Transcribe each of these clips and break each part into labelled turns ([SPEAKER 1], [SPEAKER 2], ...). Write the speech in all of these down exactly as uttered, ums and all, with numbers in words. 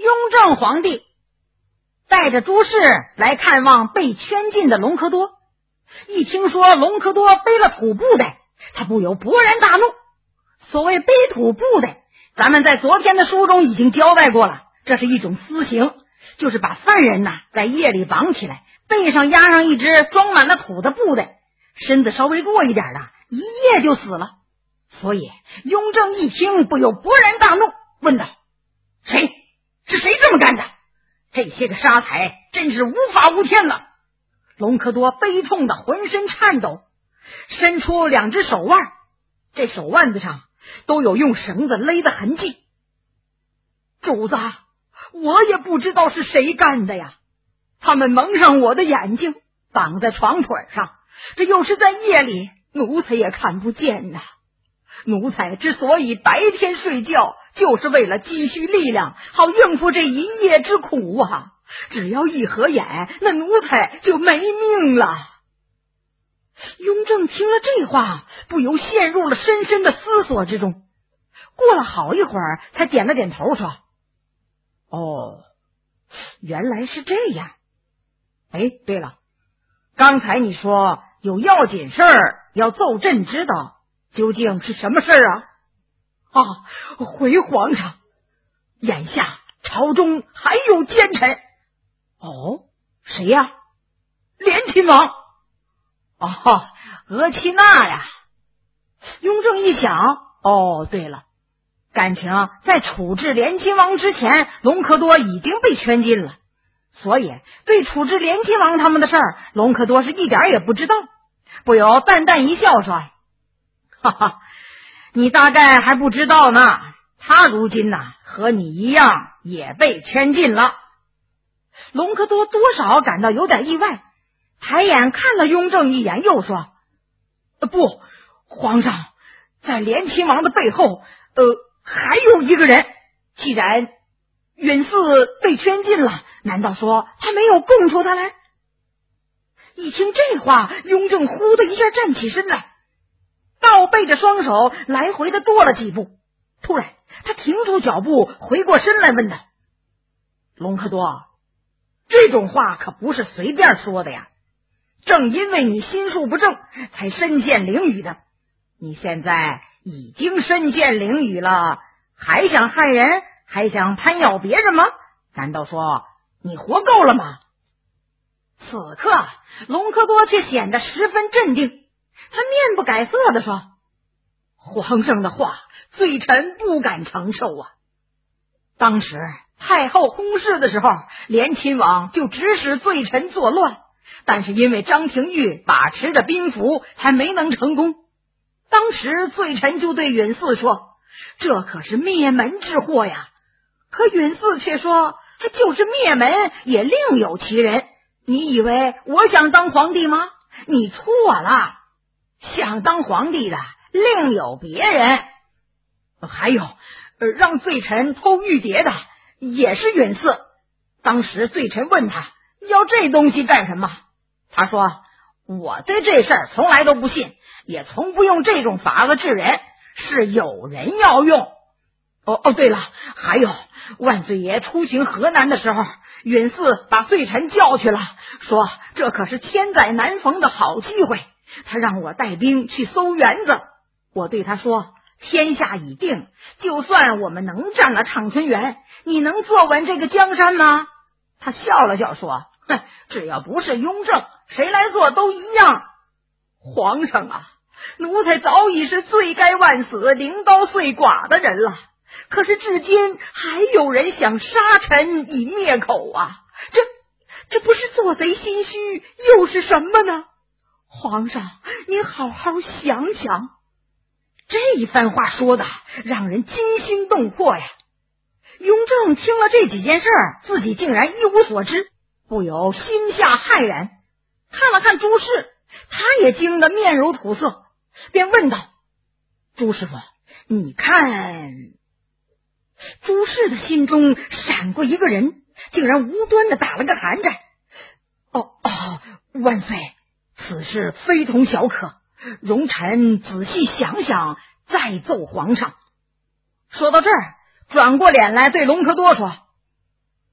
[SPEAKER 1] 雍正皇帝带着诸事来看望被圈禁的隆科多，一听说隆科多背了土布袋，他不由勃然大怒。所谓背土布袋，咱们在昨天的书中已经交代过了，这是一种私刑，就是把犯人呐在夜里绑起来，背上压上一只装满了土的布袋，身子稍微弱一点的，一夜就死了。所以雍正一听不由勃然大怒，问道：谁？是谁这么干的？这些个杀财真是无法无天了。隆科多悲痛的浑身颤抖，伸出两只手腕，这手腕子上都有用绳子勒的痕迹。主子，我也不知道是谁干的呀，他们蒙上我的眼睛，绑在床腿上，这又是在夜里，奴才也看不见呐。奴才之所以白天睡觉，就是为了积蓄力量，好应付这一夜之苦啊！只要一合眼，那奴才就没命了。雍正听了这话，不由陷入了深深的思索之中。过了好一会儿，才点了点头，说：哦，原来是这样。哎，对了，刚才你说有要紧事儿要奏朕知道，究竟是什么事儿啊？啊，回皇上，眼下朝中还有奸臣。哦，谁呀？连亲王。哦，额齐那呀。雍正一想，哦，对了，感情在处置连亲王之前，隆科多已经被圈禁了，所以对处置连亲王他们的事儿，隆科多是一点也不知道，不由淡淡一笑说：哈哈，你大概还不知道呢，他如今呐、啊、和你一样也被圈禁了。隆科多多少感到有点意外，抬眼看了雍正一眼，又说：不，皇上，在连亲王的背后呃，还有一个人，既然允嗣被圈禁了，难道说他没有供出他来？一听这话，雍正呼的一下站起身来，倒背着双手来回的跺了几步，突然他停住脚步，回过身来问道：隆科多，这种话可不是随便说的呀，正因为你心术不正，才身陷囹圄的，你现在已经身陷囹圄了，还想害人，还想攀咬别人吗？难道说你活够了吗？此刻隆科多却显得十分镇定，他面不改色地说：皇上的话罪臣不敢承受啊。当时太后薨逝的时候，连亲王就指使罪臣作乱，但是因为张廷玉把持着兵符，才没能成功。当时罪臣就对允嗣说：这可是灭门之祸呀。可允嗣却说：他就是灭门，也另有其人。你以为我想当皇帝吗？你错了，想当皇帝的另有别人。还有呃，让罪臣偷玉牒的也是允嗣。当时罪臣问他要这东西干什么，他说：我对这事儿从来都不信，也从不用这种法子治人，是有人要用。哦哦，对了，还有万岁爷出行河南的时候，允嗣把罪臣叫去了，说这可是千载难逢的好机会，他让我带兵去搜园子。我对他说：天下已定，就算我们能占了畅春园，你能坐稳这个江山吗？他笑了笑说：哼，只要不是雍正，谁来做都一样。皇上啊，奴才早已是罪该万死，领刀碎剐的人了，可是至今还有人想杀臣以灭口啊，这这不是做贼心虚又是什么呢？皇上您好好想想。这一番话说的让人惊心动魄呀。雍正听了这几件事儿，自己竟然一无所知，不由心下骇然，看了看朱氏，他也惊得面如土色，便问道：朱师傅，你看。朱氏的心中闪过一个人，竟然无端的打了个寒战。哦哦，万岁，此事非同小可，容臣仔细想想再奏皇上。说到这儿，转过脸来对隆科多说：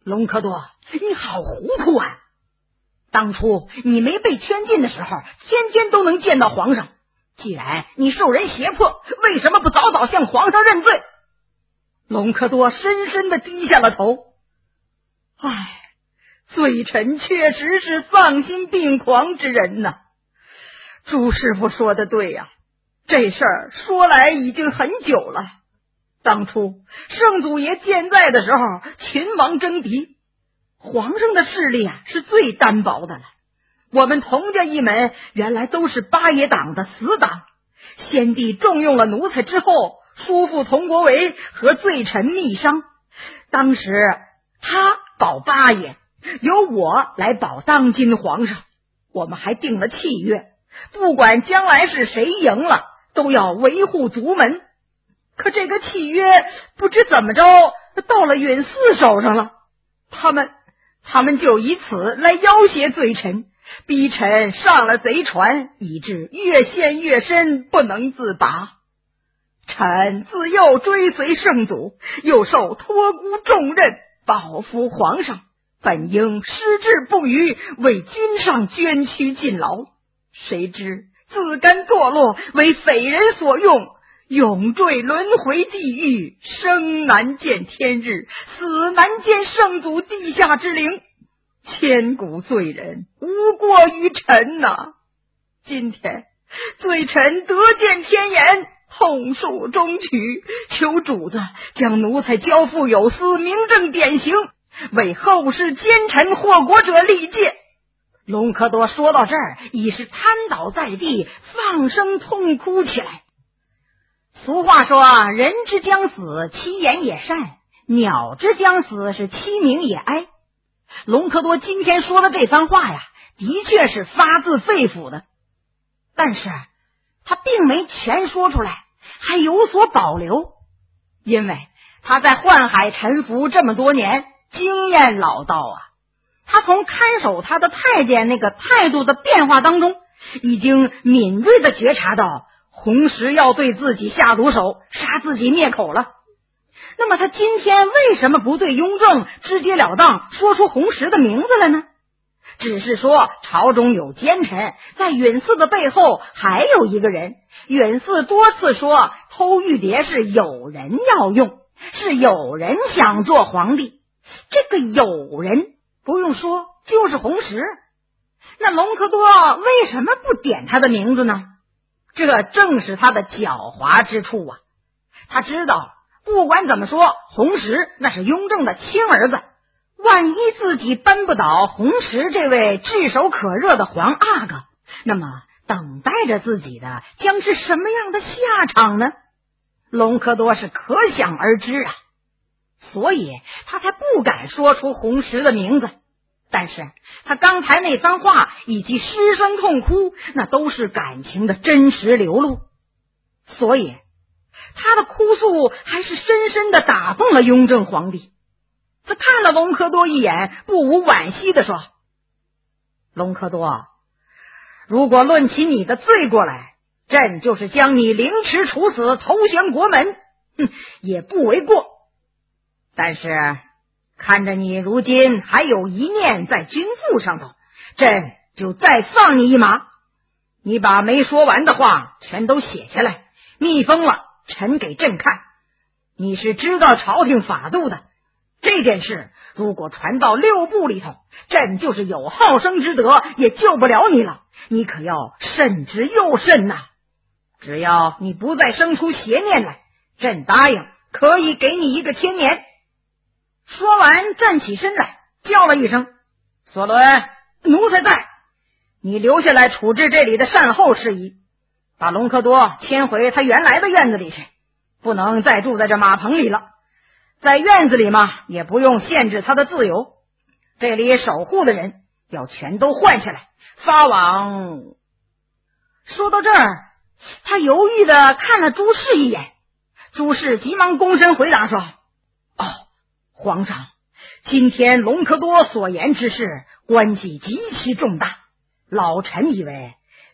[SPEAKER 1] 隆科多，你好糊涂啊！当初你没被圈禁的时候，天天都能见到皇上。既然你受人胁迫，为什么不早早向皇上认罪？隆科多深深地低下了头。唉，罪臣确实是丧心病狂之人呐。朱师傅说的对呀、啊，这事儿说来已经很久了。当初圣祖爷健在的时候，秦王争敌，皇上的势力啊是最单薄的了。我们童家一门原来都是八爷党的死党，先帝重用了奴才之后，叔父佟国维和罪臣密商，当时他保八爷，由我来保当今皇上。我们还定了契约，不管将来是谁赢了，都要维护族门。可这个契约不知怎么着到了允嗣手上了，他们他们就以此来要挟罪臣，逼臣上了贼船，以致越陷越深，不能自拔。臣自幼追随圣祖，又受托孤重任，保护皇上，本应矢志不渝，为君上捐躯尽劳。谁知自甘堕落，为匪人所用，永坠轮回地狱，生难见天日，死难见圣祖地下之灵。千古罪人，无过于臣呐、啊！今天罪臣得见天颜，痛诉衷曲，求主子将奴才交付有司，明正典刑，为后世奸臣祸国者立戒。隆科多说到这儿，已是瘫倒在地，放声痛哭起来。俗话说，人之将死，其言也善；鸟之将死，是其鸣也哀。隆科多今天说的这番话呀，的确是发自肺腑的，但是他并没全说出来，还有所保留，因为他在宦海沉浮这么多年，经验老道啊。他从看守他的太监那个态度的变化当中，已经敏锐地觉察到红石要对自己下毒手，杀自己灭口了。那么他今天为什么不对雍正直截了当说出红石的名字来呢？只是说朝中有奸臣，在允嗣的背后还有一个人。允嗣多次说偷玉牒是有人要用，是有人想做皇帝，这个有人不用说就是红石。那隆科多为什么不点他的名字呢？这正是他的狡猾之处啊！他知道不管怎么说，红石那是雍正的亲儿子，万一自己扳不倒红石这位炙手可热的皇阿哥，那么等待着自己的将是什么样的下场呢？隆科多是可想而知啊，所以他才不敢说出红石的名字。但是他刚才那番话以及失声痛哭，那都是感情的真实流露，所以他的哭诉还是深深地打动了雍正皇帝。他看了隆科多一眼，不无惋惜地说：隆科多，如果论起你的罪过来，朕就是将你凌迟处死，投降国门，哼，也不为过。但是看着你如今还有一念在君父上头，朕就再放你一马。你把没说完的话全都写下来，密封了，呈给朕看。你是知道朝廷法度的，这件事如果传到六部里头，朕就是有好生之德也救不了你了，你可要慎之又慎呐、啊！只要你不再生出邪念来，朕答应可以给你一个天年。说完站起身来，叫了一声：索伦，奴才在，你留下来处置这里的善后事宜，把隆科多迁回他原来的院子里去，不能再住在这马棚里了。在院子里嘛，也不用限制他的自由，这里守护的人要全都换下来，发往……说到这儿，他犹豫地看了朱氏一眼，朱氏急忙躬身回答说：哦，皇上，今天隆科多所言之事关系极其重大，老臣以为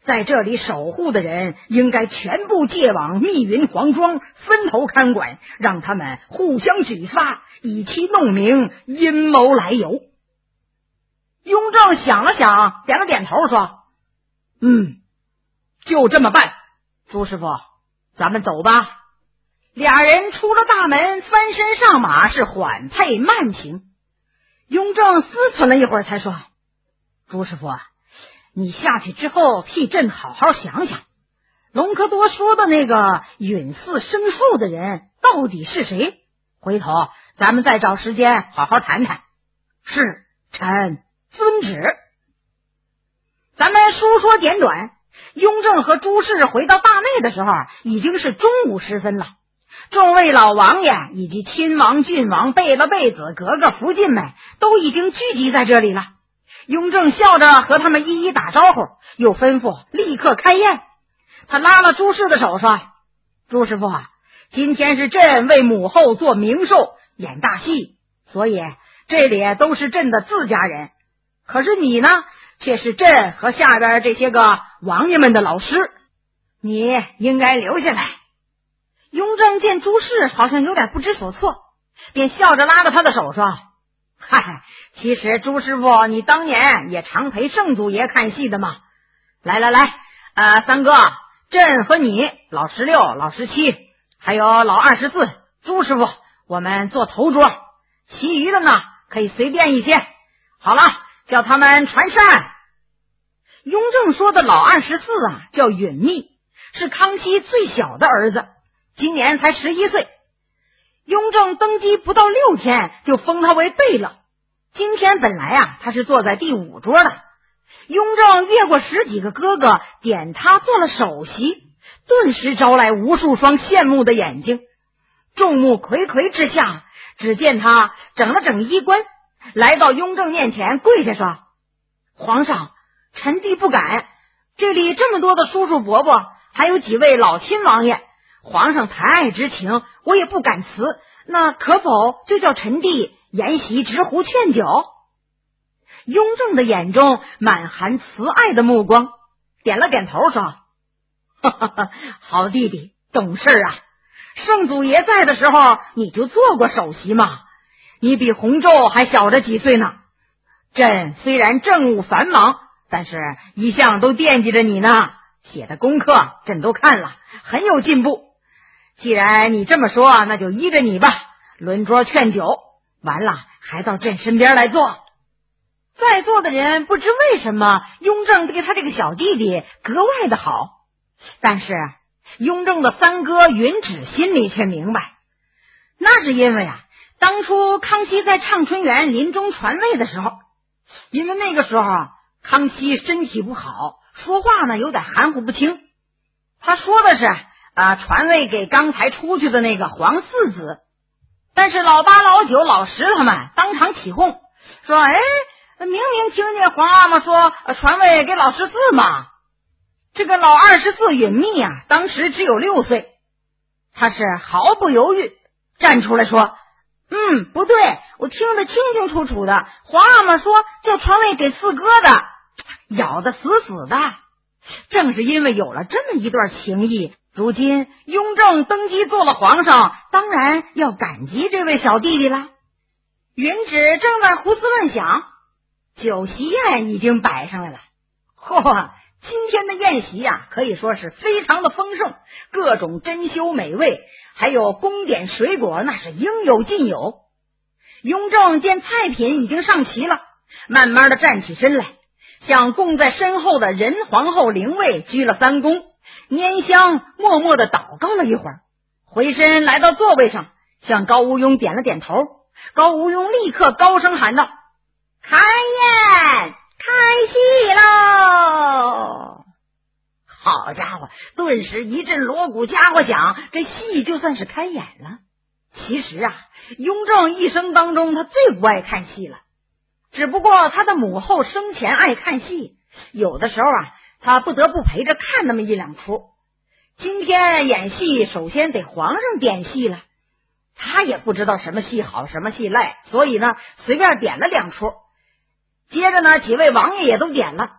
[SPEAKER 1] 在这里守护的人应该全部借往密云黄庄，分头看管，让他们互相举发，以期弄明阴谋来由。雍正想了想，点了点头说：嗯，就这么办。朱师傅，咱们走吧。俩人出了大门，翻身上马，是缓配慢行。雍正思忖了一会儿，才说：朱师傅啊，你下去之后替朕好好想想，隆科多说的那个允嗣生父的人到底是谁？回头咱们再找时间好好谈谈。是，臣遵旨。咱们书说简短，雍正和朱氏回到大内的时候，已经是中午时分了。众位老王爷以及亲王、郡王、贝勒、贝子、格格、福晋们都已经聚集在这里了。雍正笑着和他们一一打招呼，又吩咐立刻开宴。他拉了朱氏的手说：朱师傅啊，今天是朕为母后做名寿演大戏，所以这里都是朕的自家人。可是你呢，却是朕和下边这些个王爷们的老师，你应该留下来。雍正见朱氏好像有点不知所措，便笑着拉着他的手说：嗨，其实朱师傅你当年也常陪圣祖爷看戏的嘛。来来来，呃，三哥，朕和你老十六、老十七，还有老二十四，朱师傅，我们做头桌，其余的呢可以随便一些。好了，叫他们传膳。雍正说的老二十四啊，叫允密，是康熙最小的儿子，今年才十一岁。雍正登基不到六天，就封他为贝勒。今天本来啊，他是坐在第五桌的。雍正越过十几个哥哥，点他做了首席，顿时招来无数双羡慕的眼睛。众目睽睽之下，只见他整了整衣冠，来到雍正面前跪下说：皇上，臣弟不敢，这里这么多的叔叔伯伯，还有几位老亲王爷，皇上抬爱之情，我也不敢辞，那可否就叫臣弟沿袭直壶劝酒？雍正的眼中满含慈爱的目光，点了点头说：哈哈哈，好弟弟，懂事啊。圣祖爷在的时候，你就做过首席嘛，你比弘昼还小着几岁呢。朕虽然政务繁忙，但是一向都惦记着你呢，写的功课朕都看了，很有进步。既然你这么说，那就依着你吧，轮桌劝酒，完了还到朕身边来坐。在座的人不知为什么雍正对他这个小弟弟格外的好，但是雍正的三哥允旨心里却明白，那是因为啊，当初康熙在畅春园临终传位的时候，因为那个时候康熙身体不好，说话呢有点含糊不清，他说的是啊，传位给刚才出去的那个皇四子，但是老八、老九、老十他们当场起哄，说：哎，明明听见皇阿玛说、呃、传位给老十四嘛。这个老二十四允密啊，当时只有六岁，他是毫不犹豫站出来说：嗯，不对，我听得清清楚楚的，皇阿玛说叫传位给四哥的，咬得死死的。正是因为有了这么一段情谊，如今雍正登基做了皇上，当然要感激这位小弟弟了。允旨正在胡思乱想，酒席宴已经摆上来了。嚯，今天的宴席啊，可以说是非常的丰盛，各种珍馐美味，还有宫典水果，那是应有尽有。雍正见菜品已经上齐了，慢慢的站起身来，向供在身后的仁皇后灵位鞠了三躬，拈香默默的祷告了一会儿，回身来到座位上，向高无庸点了点头。高无庸立刻高声喊道：开宴，开戏喽！好家伙，顿时一阵锣鼓家伙响，这戏就算是开演了。其实啊，雍正一生当中他最不爱看戏了，只不过他的母后生前爱看戏，有的时候啊，他不得不陪着看那么一两出。今天演戏首先得皇上点戏了，他也不知道什么戏好什么戏赖，所以呢随便点了两出。接着呢几位王爷也都点了，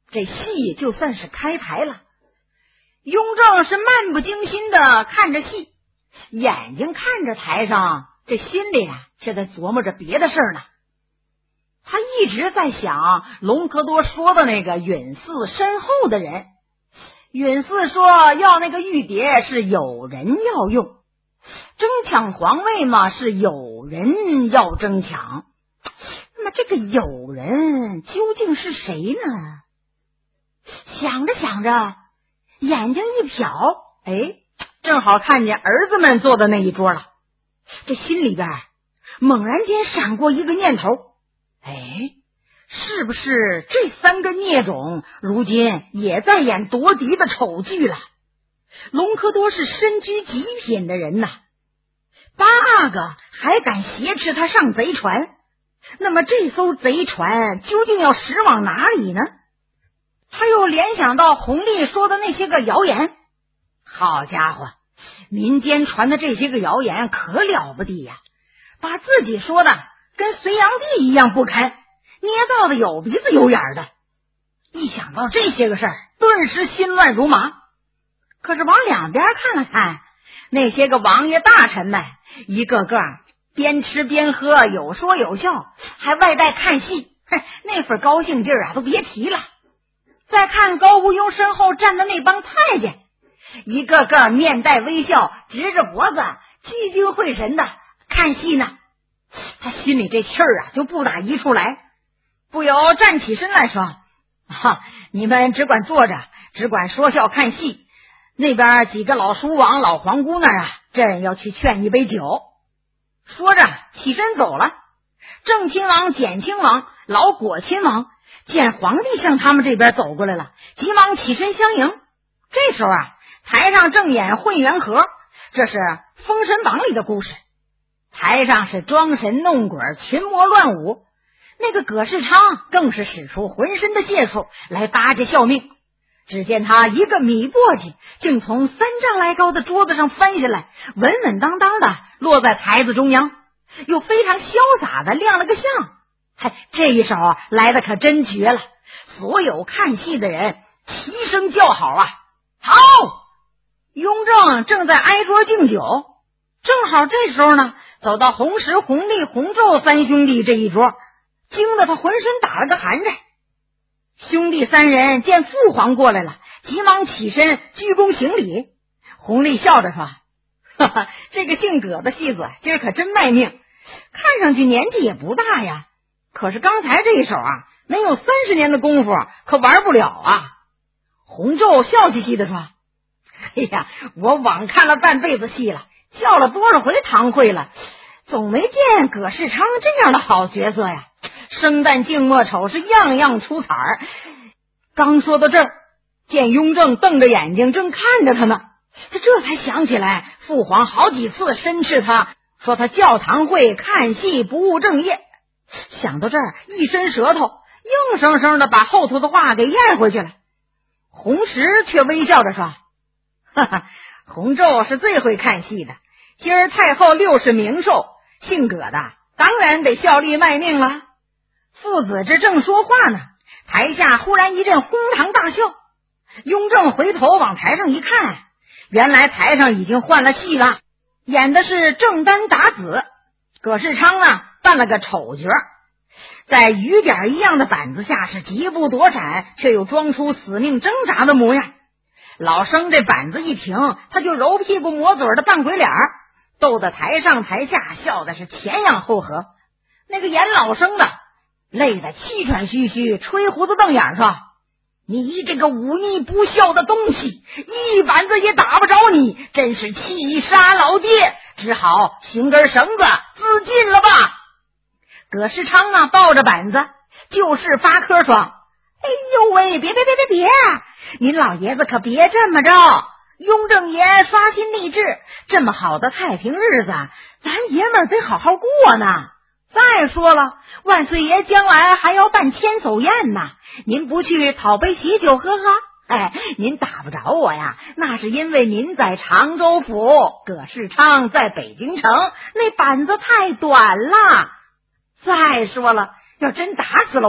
[SPEAKER 1] 这戏就算是开台了。雍正是漫不经心的看着戏，眼睛看着台上，这心里啊却在琢磨着别的事儿呢。他一直在想隆科多说的那个允嗣身后的人。允嗣说要那个玉蝶是有人要用，争抢皇位嘛是有人要争抢，那么这个有人究竟是谁呢？想着想着，眼睛一瞟，哎，正好看见儿子们坐的那一桌了。这心里边猛然间闪过一个念头，哎，是不是这三个孽种如今也在演夺嫡的丑剧了？隆科多是身居极品的人呐，八阿哥还敢挟持他上贼船，那么这艘贼船究竟要驶往哪里呢？他又联想到弘历说的那些个谣言，好家伙，民间传的这些个谣言可了不得呀，把自己说的跟隋炀帝一样不堪，捏造的有鼻子有眼的。一想到这些个事儿，顿时心乱如麻。可是往两边看了看，那些个王爷大臣们一个个边吃边喝，有说有笑，还外带看戏，那份高兴劲儿啊都别提了。再看高无庸身后站的那帮太监，一个个面带微笑，直着脖子聚精会神的看戏呢。他心里这气儿啊就不打一处来，不由站起身来说，哈，你们只管坐着，只管说笑看戏，那边几个老叔王老皇姑那儿啊，朕要去劝一杯酒。说着起身走了。正亲王、简亲王、老果亲王见皇帝向他们这边走过来了，急忙起身相迎。这时候啊，台上正演混元和，这是《封神榜》里的故事。台上是装神弄鬼，群魔乱舞，那个葛世昌更是使出浑身的解数来搭救效命。只见他一个米簸箕竟从三丈来高的桌子上翻下来，稳稳当当的落在台子中央，又非常潇洒的亮了个相。嗨，这一手来的可真绝了，所有看戏的人齐声叫好啊！好！雍正正在挨桌敬酒，正好这时候呢，走到弘时、弘历、弘昼三兄弟这一桌，惊得他浑身打了个寒颤。兄弟三人见父皇过来了，急忙起身鞠躬行礼。弘历笑着说，哈哈，这个姓葛的戏子今儿可真卖命，看上去年纪也不大呀，可是刚才这一手啊，能有三十年的功夫可玩不了啊。弘昼笑嘻嘻的说，哎呀，我枉看了半辈子戏了，叫了多少回堂会了，总没见葛世昌这样的好角色呀，生旦净末丑是样样出彩儿。刚说到这儿，见雍正瞪着眼睛正看着他呢，他这才想起来父皇好几次申斥他，说他教堂会看戏不务正业。想到这儿，一伸舌头，硬生生的把后头的话给咽回去了。弘时却微笑着说，哈哈，弘昼是最会看戏的，今儿太后六十冥寿，姓葛的当然得效力卖命了。父子这正说话呢，台下忽然一阵哄堂大笑。雍正回头往台上一看，原来台上已经换了戏了，演的是正丹打子。葛世昌呢扮了个丑角，在雨点一样的板子下是疾步躲闪，却又装出死命挣扎的模样。老生这板子一停，他就揉屁股抹嘴的扮鬼脸，逗得台上台下笑的是前仰后合。那个演老生的累得气喘吁吁，吹胡子瞪眼说，你这个忤逆不孝的东西，一板子也打不着你，真是气杀老爹，只好寻根绳子自尽了吧。葛世昌啊抱着板子就是发科说，哎呦喂，别别别别别，您老爷子可别这么着，雍正爷刷新吏治，这么好的太平日子，咱爷们儿得好好过呢。再说了，万岁爷将来还要办千叟宴呢，您不去讨杯喜酒喝喝？哎，您打不着我呀，那是因为您在常州府，葛世昌在北京城，那板子太短了。再说了，要真打死了我，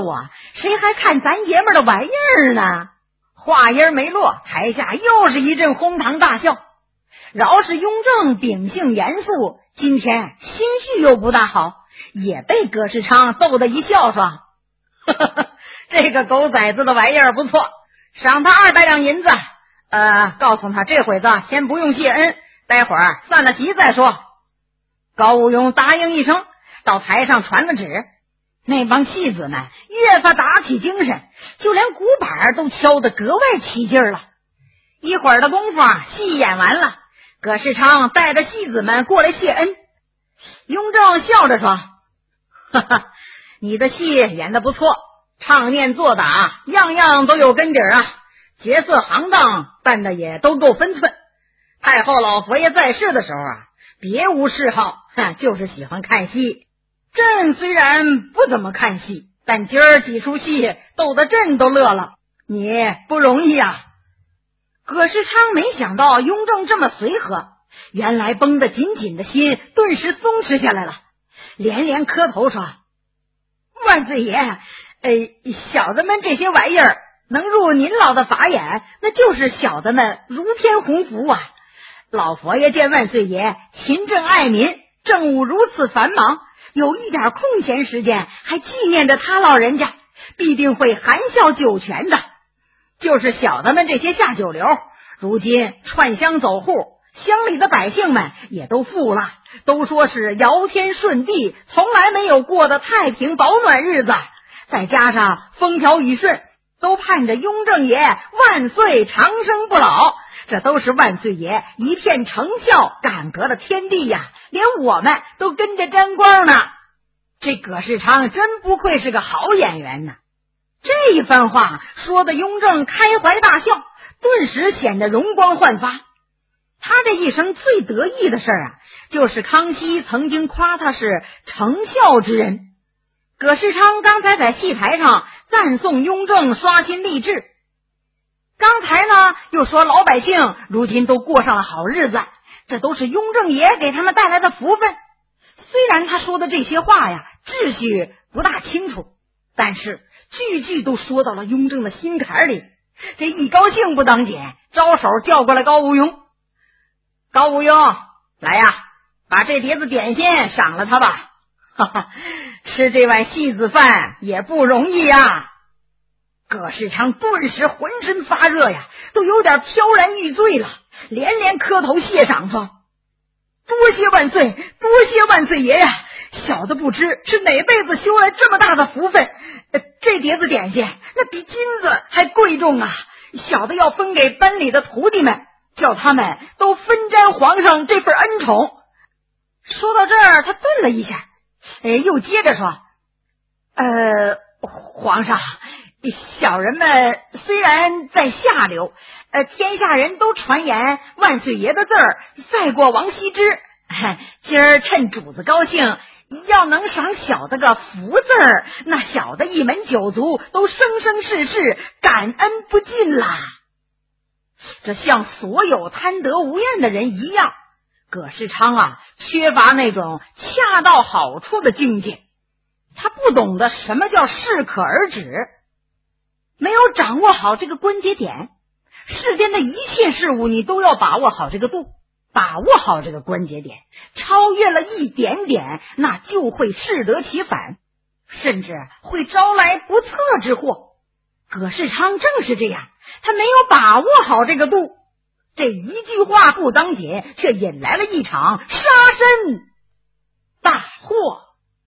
[SPEAKER 1] 谁还看咱爷们的玩意儿呢？话音没落，台下又是一阵哄堂大笑。饶是雍正秉性严肃，今天心绪又不大好，也被葛世昌逗得一笑说：呵呵呵，这个狗崽子的玩意儿不错，赏他二百两银子，呃，告诉他这会子先不用谢恩，待会儿散了席再说。高武庸答应一声，到台上传了旨，那帮戏子们越发打起精神，就连鼓板都敲得格外起劲了。一会儿的功夫啊，戏演完了，葛世昌带着戏子们过来谢恩。雍正笑着说：哈哈，你的戏演得不错，唱念做打样样都有根底儿啊，角色行当办的也都够分寸。太后老佛爷在世的时候啊，别无嗜好，就是喜欢看戏。朕虽然不怎么看戏，但今儿几出戏逗得朕都乐了，你不容易啊。葛世昌没想到雍正这么随和，原来绷得紧紧的心顿时松弛下来了，连连磕头说：万岁爷，呃，小子们这些玩意儿能入您老的法眼，那就是小子们如天鸿福啊。老佛爷见万岁爷勤政爱民，政务如此繁忙，有一点空闲时间还纪念着他老人家，必定会含笑九泉的。就是小子们这些下九流，如今串乡走户，乡里的百姓们也都富了，都说是尧天顺地，从来没有过的太平保暖日子，再加上风调雨顺，都盼着雍正爷万岁长生不老，这都是万岁爷一片成效改革的天地呀，连我们都跟着沾光呢。这葛世昌真不愧是个好演员呢。这一番话说的雍正开怀大笑，顿时显得容光焕发。他这一生最得意的事啊，就是康熙曾经夸他是成孝之人。葛世昌刚才在戏台上赞颂雍正刷新吏治，刚才呢又说老百姓如今都过上了好日子，这都是雍正爷给他们带来的福分。虽然他说的这些话呀秩序不大清楚，但是句句都说到了雍正的心坎里。这一高兴不当紧，招手叫过来高无庸。高无庸，来呀，把这碟子点心赏了他吧。哈哈，吃这碗戏子饭也不容易呀。葛世昌顿时浑身发热呀，都有点飘然欲醉了，连连磕头谢赏说：多谢万岁，多谢万岁爷呀！小的不知是哪辈子修来这么大的福分，呃、这碟子点心那比金子还贵重啊！小的要分给班里的徒弟们，叫他们都分沾皇上这份恩宠。说到这儿，他顿了一下，哎，又接着说：呃，皇上，小人们虽然在下流，呃，天下人都传言万岁爷的字儿赛过王羲之，今儿趁主子高兴，要能赏小的个福字儿，那小的一门九族都生生世世感恩不尽啦。这像所有贪得无厌的人一样，葛世昌啊，缺乏那种恰到好处的境界。他不懂得什么叫适可而止，没有掌握好这个关节点。世间的一切事物你都要把握好这个度，把握好这个关节点，超越了一点点，那就会适得其反，甚至会招来不测之祸。葛世昌正是这样，他没有把握好这个度，这一句话不当紧，却引来了一场杀身大祸。